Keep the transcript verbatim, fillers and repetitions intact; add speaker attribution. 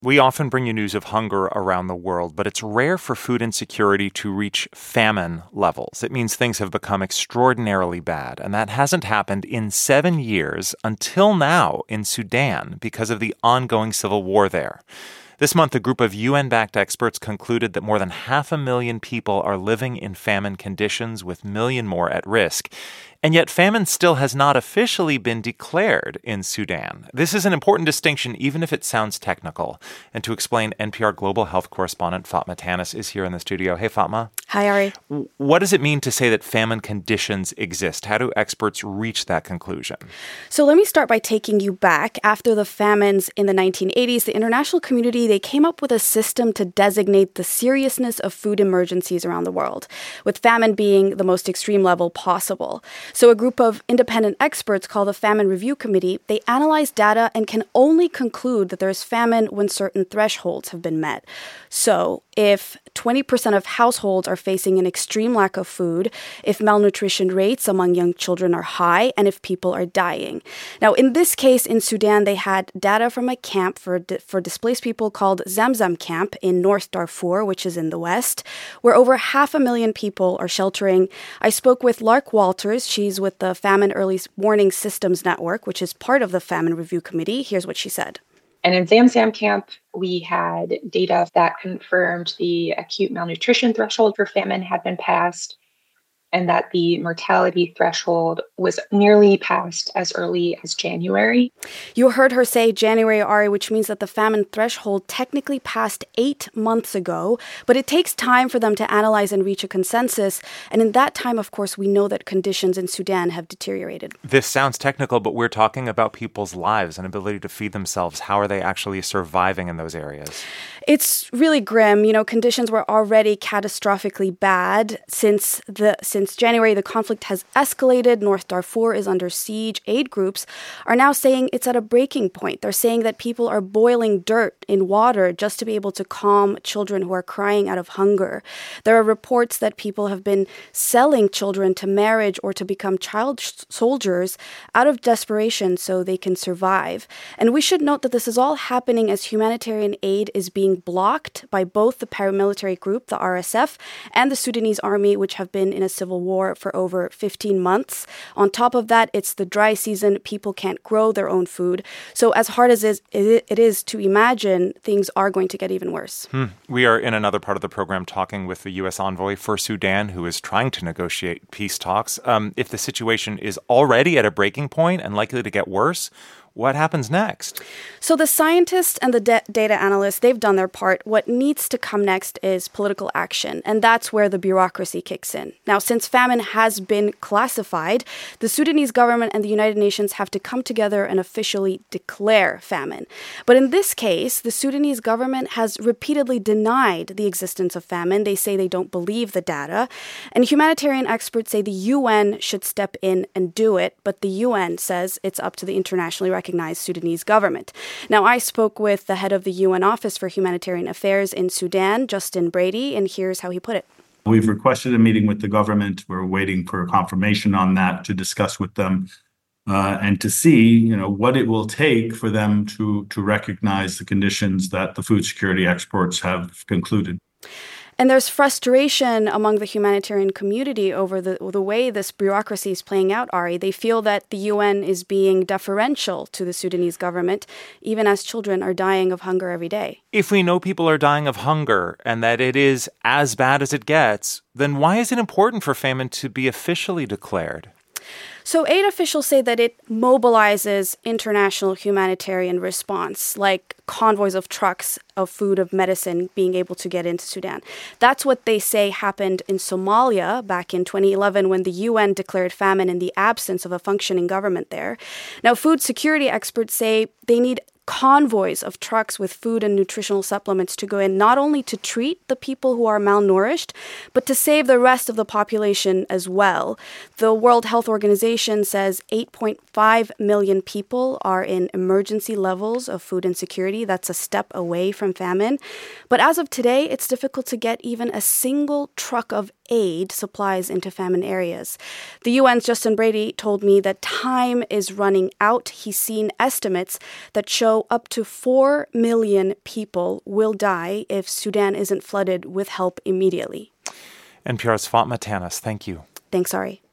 Speaker 1: We often bring you news of hunger around the world, but it's rare for food insecurity to reach famine levels. It means things have become extraordinarily bad, and that hasn't happened in seven years until now in Sudan because of the ongoing civil war there. This month, a group of U N-backed experts concluded that more than half a million people are living in famine conditions, with a million more at risk. And yet famine still has not officially been declared in Sudan. This is an important distinction, even if it sounds technical. And to explain, N P R Global Health correspondent Fatma Tanis is here in the studio. Hey, Fatma.
Speaker 2: Hi, Ari.
Speaker 1: What does it mean to say that famine conditions exist? How do experts reach that conclusion?
Speaker 2: So let me start by taking you back. After the famines in the nineteen eighties, the international community, they came up with a system to designate the seriousness of food emergencies around the world, with famine being the most extreme level possible. So a group of independent experts called the Famine Review Committee, they analyze data and can only conclude that there's famine when certain thresholds have been met. So if twenty percent of households are facing an extreme lack of food, if malnutrition rates among young children are high, and if people are dying. Now, in this case, in Sudan, they had data from a camp for, di- for displaced people called Zamzam Camp in North Darfur, which is in the west, where over half a million people are sheltering. I spoke with Lark Walters. She's with the Famine Early Warning Systems Network, which is part of the Famine Review Committee. Here's what she said.
Speaker 3: And in Zamzam Camp, we had data that confirmed the acute malnutrition threshold for famine had been passed, and that the mortality threshold was nearly passed as early as January.
Speaker 2: You heard her say January, Ari, which means that the famine threshold technically passed eight months ago, but it takes time for them to analyze and reach a consensus. And in that time, of course, we know that conditions in Sudan have deteriorated.
Speaker 1: This sounds technical, but we're talking about people's lives and ability to feed themselves. How are they actually surviving in those areas?
Speaker 2: It's really grim. You know, conditions were already catastrophically bad since the since January. The conflict has escalated. North Darfur is under siege. Aid groups are now saying it's at a breaking point. They're saying that people are boiling dirt in water just to be able to calm children who are crying out of hunger. There are reports that people have been selling children to marriage or to become child soldiers out of desperation so they can survive. And we should note that this is all happening as humanitarian aid is being blocked by both the paramilitary group, the R S F, and the Sudanese army, which have been in a civil war for over fifteen months. On top of that, it's the dry season. People can't grow their own food. So as hard as it is to imagine, things are going to get even worse.
Speaker 1: Hmm. We are in another part of the program talking with the U S envoy for Sudan, who is trying to negotiate peace talks. Um, if the situation is already at a breaking point and likely to get worse, what happens next?
Speaker 2: So the scientists and the de- data analysts, they've done their part. What needs to come next is political action, and that's where the bureaucracy kicks in. Now, since famine has been classified, the Sudanese government and the United Nations have to come together and officially declare famine. But in this case, the Sudanese government has repeatedly denied the existence of famine. They say they don't believe the data. And humanitarian experts say the U N should step in and do it, but the U N says it's up to the internationally recognized recognized Sudanese government. Now, I spoke with the head of the U N Office for Humanitarian Affairs in Sudan, Justin Brady, and here's how he put it.
Speaker 4: We've requested a meeting with the government. We're waiting for a confirmation on that to discuss with them uh, and to see, you know, what it will take for them to, to recognize the conditions that the food security experts have concluded.
Speaker 2: And there's frustration among the humanitarian community over the, the way this bureaucracy is playing out, Ari. They feel that the U N is being deferential to the Sudanese government, even as children are dying of hunger every day.
Speaker 1: If we know people are dying of hunger and that it is as bad as it gets, then why is it important for famine to be officially declared?
Speaker 2: So aid officials say that it mobilizes international humanitarian response, like convoys of trucks of food, of medicine being able to get into Sudan. That's what they say happened in Somalia back in twenty eleven when the U N declared famine in the absence of a functioning government there. Now, food security experts say they need convoys of trucks with food and nutritional supplements to go in, not only to treat the people who are malnourished, but to save the rest of the population as well. The World Health Organization says eight point five million people are in emergency levels of food insecurity. That's a step away from famine. But as of today, it's difficult to get even a single truck of aid supplies into famine areas. The U N's Justin Brady told me that time is running out. He's seen estimates that show up to four million people will die if Sudan isn't flooded with help immediately.
Speaker 1: N P R's Fatma Tanis, thank you.
Speaker 2: Thanks, Ari.